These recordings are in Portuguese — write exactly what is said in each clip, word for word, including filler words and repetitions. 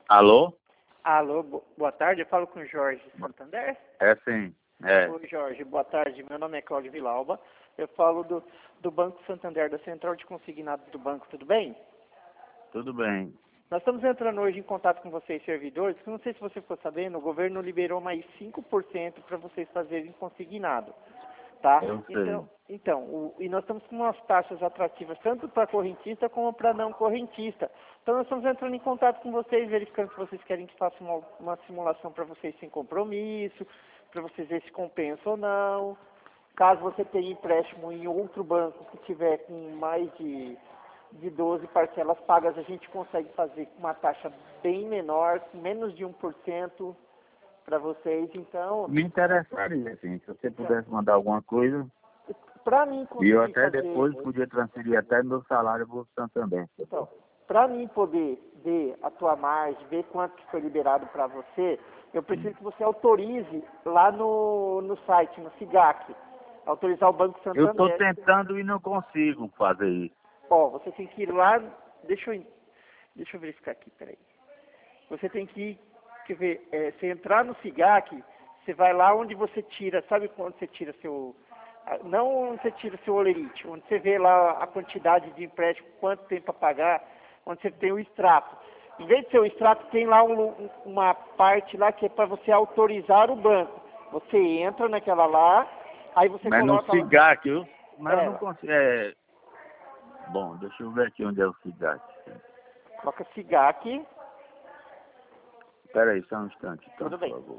Alô? Alô, bo- boa tarde, eu falo com o Jorge Santander. É sim, é. Oi, Jorge, boa tarde, meu nome é Cláudio Vilauba, eu falo do, do Banco Santander, da Central de Consignados do Banco, tudo bem? Tudo bem. Nós estamos entrando hoje em contato com vocês, servidores, porque não sei se você ficou sabendo, o governo liberou mais cinco por cento para vocês fazerem consignado, tá? Eu sei. Então, então o, e nós estamos com umas taxas atrativas, tanto para correntista como para não correntista. Então nós estamos entrando em contato com vocês, verificando se vocês querem que faça uma, uma simulação para vocês sem compromisso, para vocês ver se compensa ou não. Caso você tenha empréstimo em outro banco que tiver com mais de de doze parcelas pagas, a gente consegue fazer com uma taxa bem menor, com menos de um por cento para vocês. Então, Me interessaria, assim, se você pudesse mandar alguma coisa, para mim e eu conseguir até fazer... depois podia transferir até meu salário para o Santander. Então, para mim poder ver a tua margem, ver quanto que foi liberado para você, eu preciso que você autorize lá no, no site, no SIGAC, autorizar o Banco Eu estou Santander. tentando e não consigo fazer isso. Ó, você tem que ir lá, deixa eu, deixa eu verificar aqui, peraí. Você tem que ir, quer ver, é, você entrar no SIGAC, você vai lá onde você tira, sabe quando você tira seu, ah, não onde você tira seu olerite, onde você vê lá a quantidade de empréstimo, quanto tem para pagar, onde você tem o extrato. Em vez de ser o extrato, tem lá um, uma parte lá que é para você autorizar o banco. Você entra naquela lá, aí você Mas no coloca lá. SIGAC, eu, mas eu É, não consigo. É... Bom, deixa eu ver aqui onde é o SIGAC. coloca SIGAC. Espera aí, só um instante, então, Tudo por bem. favor.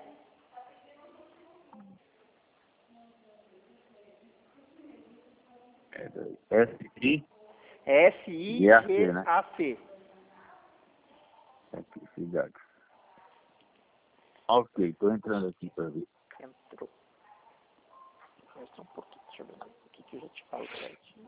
S I S I G G né? A C. Aqui, SIGAC. Ok, estou entrando aqui para ver. Entrou. Espera só um pouquinho, deixa eu ver o que que eu já te falo certinho.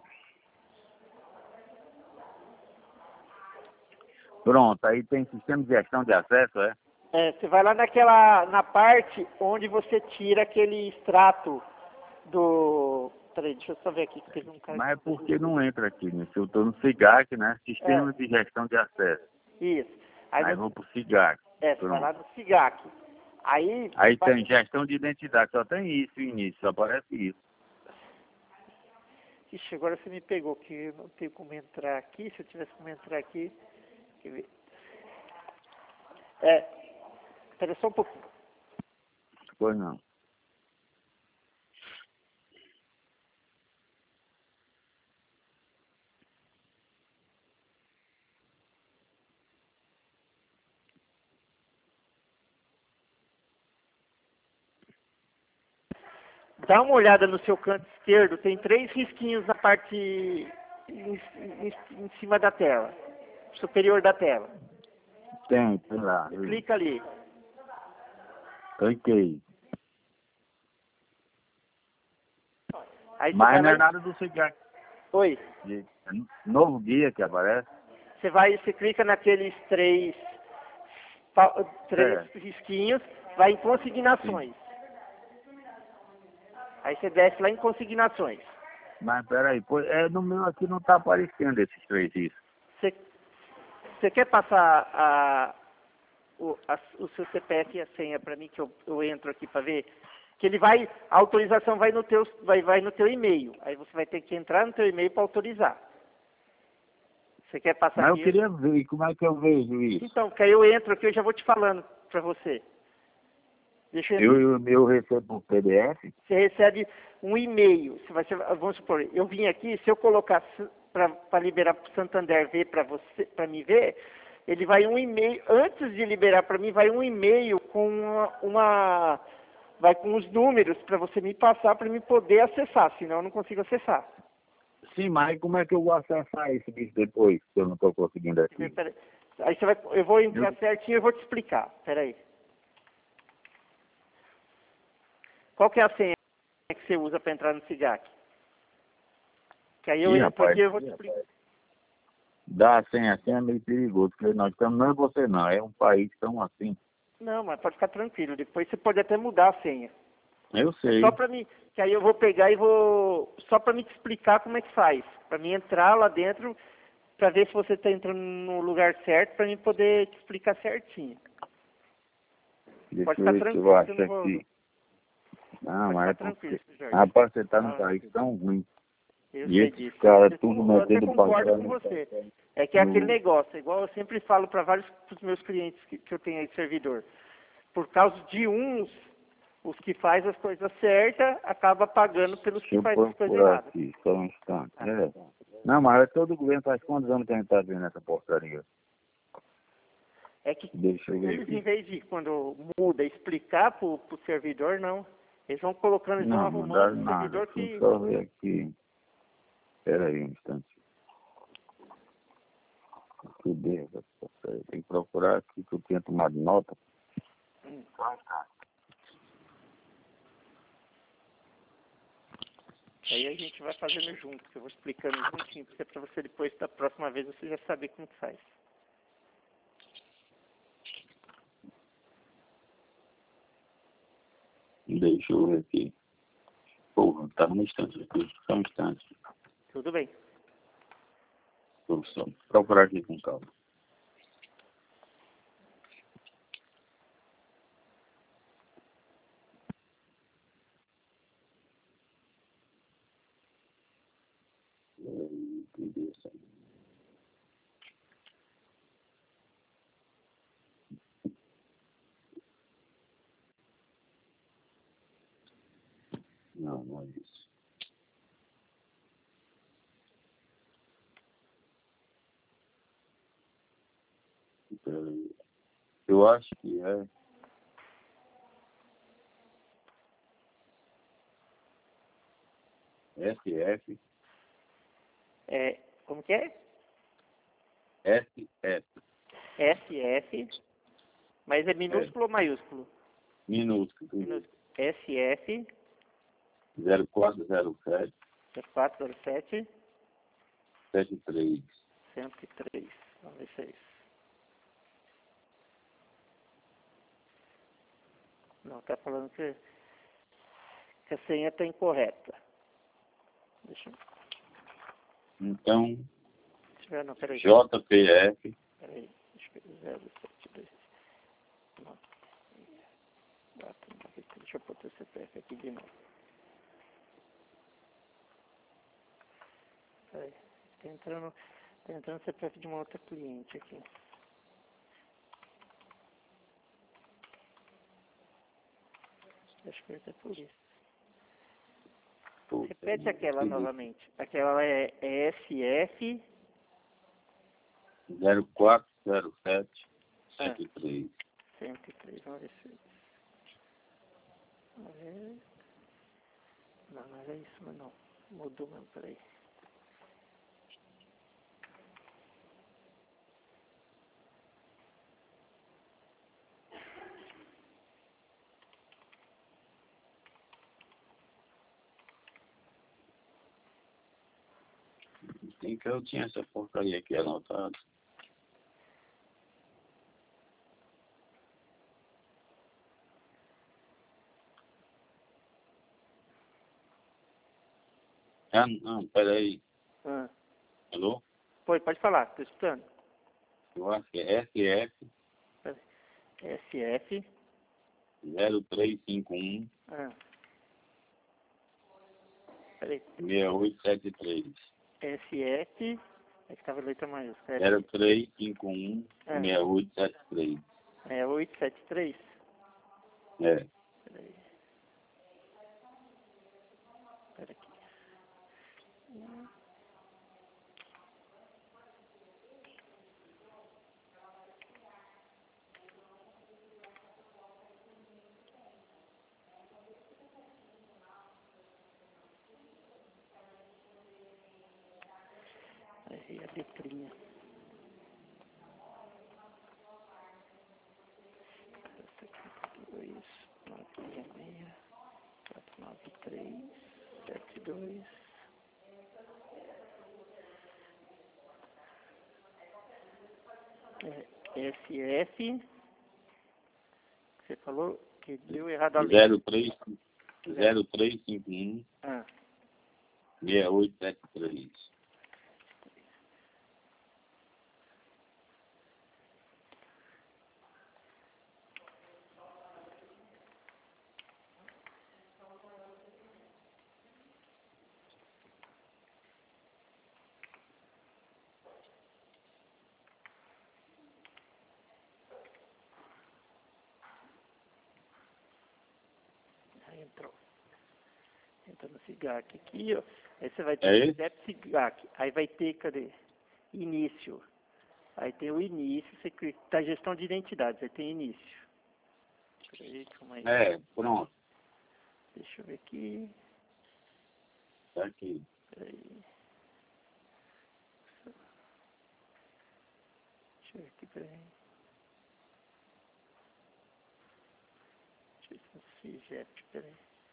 Pronto, aí tem sistema de gestão de acesso, é? É, você vai lá naquela, na parte onde você tira aquele extrato do... Peraí, deixa eu só ver aqui que teve um cara... Mas é porque não entra aqui, né? Se eu estou no SIGAC, né? Sistema É, de gestão de acesso. isso. Aí, Aí no, vou para o SIGAC. é, você vai lá Pronto. no SIGAC. Aí, Aí vai, tem gestão de identidade, só tem isso, início, só aparece isso. ixi, agora você me pegou, que eu não tenho como entrar aqui. Se eu tivesse como entrar aqui... Quer ver? É, espera só um pouquinho. Pois não. Dá uma olhada no seu canto esquerdo, tem três risquinhos na parte em, em- em cima da tela, superior da tela. Tem, tem lá. Clica ali. Ok. Aí você Mas vai não lá é e... nada do SIGAC. Oi. É novo guia que aparece. Você vai, você clica naqueles três, pa- três É. risquinhos, vai em consignações. Aí você desce lá em consignações. Mas peraí, pois, é, no meu aqui não está aparecendo esses três riscos. Você, você quer passar a, o, a- o seu C P F e a senha para mim, que eu, eu entro aqui para ver? Que ele vai, a autorização vai no teu, vai, vai no teu e-mail. Aí você vai ter que entrar no teu e-mail para autorizar. Você quer passar Mas eu aqui? queria ver como é que eu vejo isso. Então, que aí eu entro aqui, eu já vou te falando para você. Deixa eu, Eu, eu, eu recebo o P D F? você recebe um e-mail. Você vai ser, vamos supor, eu vim aqui, se eu colocar para liberar para o Santander ver para você, para me ver, ele vai um e-mail, antes de liberar para mim, vai um e-mail com uma, uma vai com os números para você me passar para me poder acessar, senão eu não consigo acessar. Sim, mas como é que eu vou acessar esse bicho depois, se eu não estou conseguindo aqui? Peraí. Aí você vai, eu vou entrar Eu- certinho e eu vou te explicar. Peraí. Qual que é a senha que você usa para entrar no SIGAC? Que aí eu Ih, entro rapaz, aqui e eu vou te explicar. dá senha assim é meio perigoso, porque nós estamos, não é você não, é um país tão assim. Não, mas pode ficar tranquilo. Depois você pode até mudar a senha. Eu É sei. só para mim, que aí eu vou pegar e vou, só para me te explicar como é que faz. Para mim entrar lá dentro para ver se você está entrando no lugar certo, para mim poder te explicar certinho. Deixa Pode eu ficar ver se eu tranquilo, acho você não vou... aqui. Não, Pode mas é ficar tranquilo, porque... Jorge. Rapaz, você tá num Ah, país tão ruim. eu E sei esses disso. caras Eu tudo concordo, eu metendo concordo pau com no... você. É que é no- aquele negócio, é igual eu sempre falo para vários dos meus clientes que, que eu tenho aí de servidor. Por causa de uns, os que faz as coisas certas, acaba pagando pelos Deixa que eu faz as coisas procurar erradas. aqui, só um instante. Ah. É. Não, mas é todo governo faz quantos anos que a gente tá vendo essa porcaria? É que Deixa eu ver eles, em aqui. vez de, quando muda, explicar para o servidor, não. Eles vão colocando, eles vão Não, arrumando mandaram o nada. servidor Deixa eu que... só ver aqui. Espera aí um instante. Que Deus, essa porcaria. Tem que procurar aqui que eu tinha tomado nota. Hum. Aí a gente vai fazendo junto, que eu vou explicando juntinho pra você, pra você depois, da próxima vez, você já saber como que faz. Deixa eu ver aqui. Porra, tá um instante aqui. Só um instante. Tudo bem. Vou só procurar aqui com calma. Não, não é isso. Peraí. Eu acho que é S F, É, como que é? S F, S F, mas é minúsculo ou maiúsculo? minúsculo, Minúsculo. S F, zero quatro zero sete, zero quatro zero sete, sete três. cento e três. Vamos ver se é isso. Não, tá falando que, que a senha está incorreta. Deixa eu... Então, Deixa eu ver, não, peraí. J P F, Peraí, acho que é zero sete dois. Não. quatro nove três. Deixa eu pôr o C P F aqui de novo. Peraí, tá entrando, tá entrando o C P F de uma outra cliente aqui. Acho que é por isso. Repete aquela novamente. Aquela é, é S F... zero quatro zero sete, Ah, sete três. cento e três, vamos ver se... Vamos ver... Não, não era isso, mas não. Mudou mesmo, peraí. Tem que eu tinha essa porcaria aqui anotada. Ah, não, peraí. Ah, Alô? Foi, pode falar, tô escutando. Eu acho que é S F Peraí. S F... zero três cinco um, Ah, peraí. seis oito sete três. S F... É que tava letra maiúscula. zero três cinco um, Ah, seis oito sete três. é oito sete três? É. Peraí. Pera aqui. Errei a letrinha. dois nove seis quatro nove três sete dois. É, S F, você falou que deu errado a letra. zero três zero três cinco um, Ah, seis oito sete três. entrou. Entra no SIGAC aqui, ó. Aí você vai ter É o esse? SIGAP SIGAC. Aí vai ter, cadê? Início. Aí tem o início, você clica, tá gestão de identidades, aí tem início. Peraí, calma aí. É, pronto. Deixa eu ver aqui. Tá aqui. Peraí. Deixa eu ver aqui, peraí. Deixa eu ver se no SIGEP, peraí.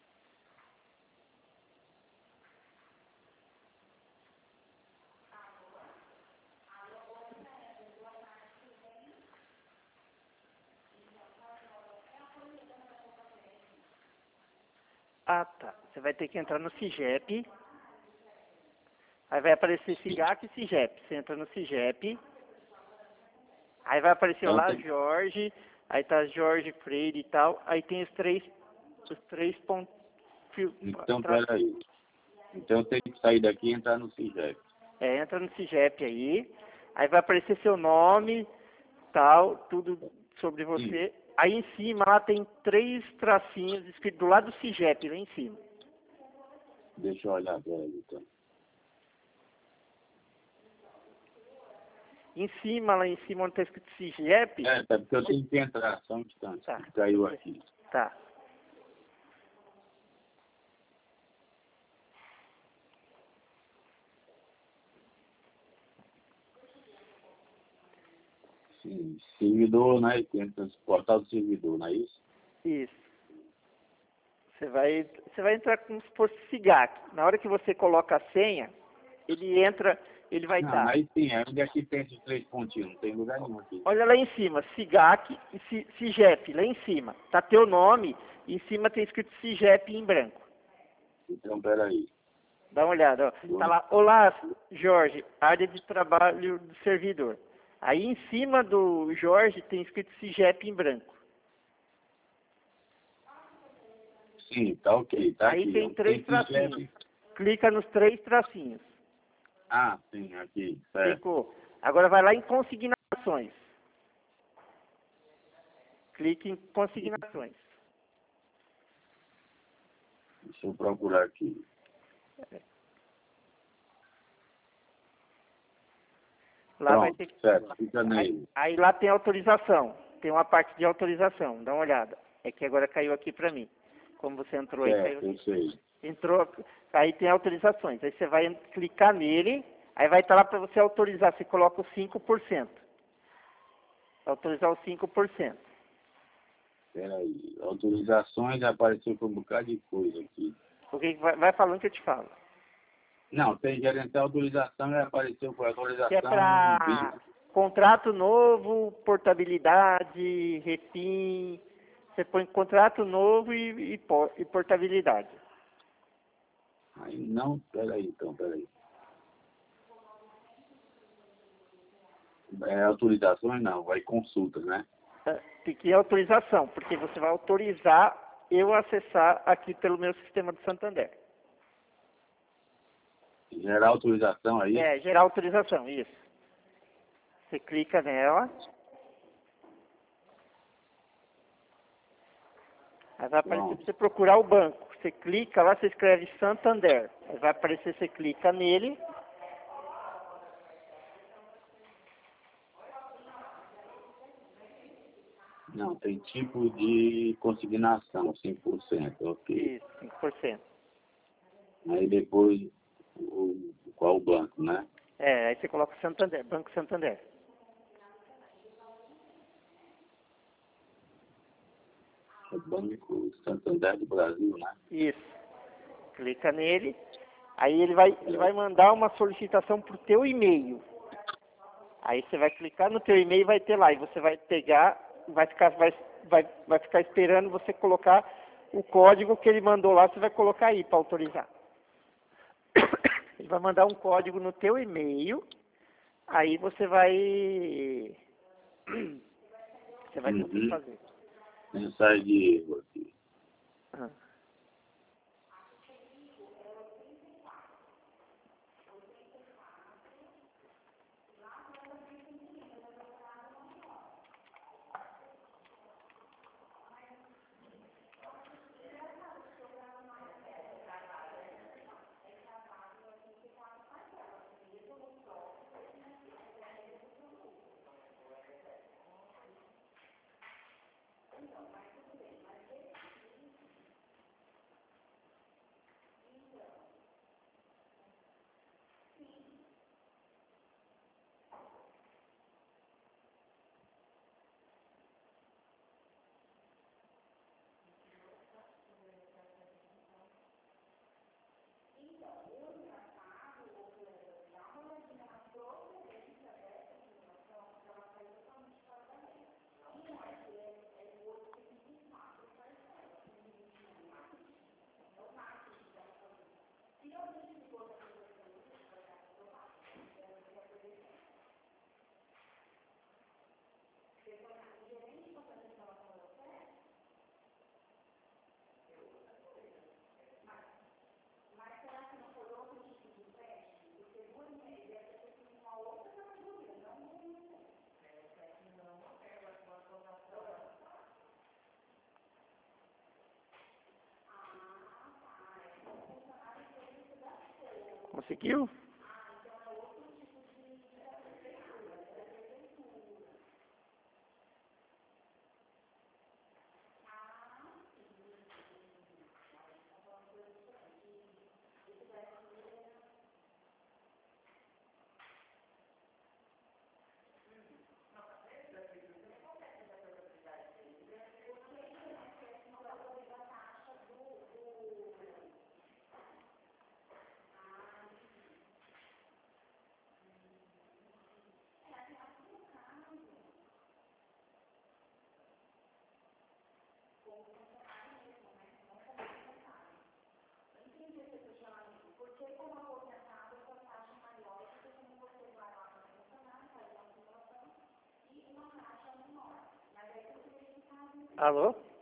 Ah, tá. Você vai ter que entrar no SIGEP. Aí vai aparecer SIGAC e SIGEP. Você entra no SIGEP. Aí vai aparecer Então lá tem, Jorge. Aí tá Jorge Freire e tal. Aí tem os três, os três pontos. então, peraí. Então tem que sair daqui e entrar no SIGEP. É, entra no SIGEP aí. Aí vai aparecer seu nome, tal, tudo sobre você. Sim. Aí em cima lá tem três tracinhos escrito do lado do SIGEP, lá em cima. Deixa eu olhar pra ele, então. Em cima, lá em cima onde está escrito SIGEP. É, tá, porque eu tenho que entrar, só um instante. Tá. Que caiu aqui. Tá. Sim, servidor, né? Tem que transportar o servidor, não é isso? Isso. Você vai, você vai entrar como se fosse SIGAC. Na hora que você coloca a senha, ele entra, ele vai Não, estar. aí sim, é onde aqui tem esses três pontinhos, não tem lugar nenhum aqui. Olha lá em cima, SIGAC e Si- SIGEP, lá em cima. Tá teu nome e em cima tem escrito SIGEP em branco. Então, peraí. Dá uma olhada, ó. Tá lá, olá, Jorge, área de trabalho do servidor. Aí em cima do Jorge tem escrito SIGEP em branco. Sim, tá ok, tá Aí aqui. tem Onde três tem tracinhos. SIGEP. Clica nos três tracinhos. Ah, sim, aqui, certo. Clicou. Agora vai lá em consignações. Clique em consignações. Deixa eu procurar aqui. Lá vai Pronto, ter que... certo, fica Aí, nele. aí lá tem autorização. Tem uma parte de autorização. Dá uma olhada. É que agora caiu aqui pra mim. Como você entrou aí, caiu Certo, eu aqui. sei. Entrou, aí tem autorizações. Aí você vai clicar nele, aí vai estar lá para você autorizar. Você coloca os cinco por cento. Autorizar os cinco por cento. Peraí. Autorizações apareceu com um bocado de coisa aqui. O que vai, vai falando que eu te falo. Não, tem gerenciar autorização e apareceu com Que é autorização. para contrato novo, portabilidade, refim. Você põe contrato novo e, e, por- e portabilidade. Aí não, peraí, então, peraí. É, autorizações não, vai consultas, né? É, Tem que ir autorização, porque você vai autorizar eu acessar aqui pelo meu sistema do Santander. Gerar autorização aí. É, gerar autorização, isso. Você clica nela. Aí vai aparecer Pronto. para você procurar o banco. Você clica lá, você escreve Santander. Aí vai aparecer, você clica nele. Não, tem tipo de consignação, cinco por cento, ok. Isso, cinco por cento. Aí depois, o, qual o banco, né? É, aí você coloca Santander, Banco Santander. O Banco Santander do Brasil, né? Isso. Clica nele. Aí ele vai, ele vai mandar uma solicitação para o teu e-mail. Aí você vai clicar no teu e-mail e vai ter lá. E você vai pegar, vai ficar, vai, vai, vai ficar esperando você colocar o código que ele mandou lá, você vai colocar aí para autorizar. Ele vai mandar um código no teu e-mail, aí você vai você vai conseguir Uhum. fazer. Mensagem de erro aqui. Ah. Conseguiu? Alô?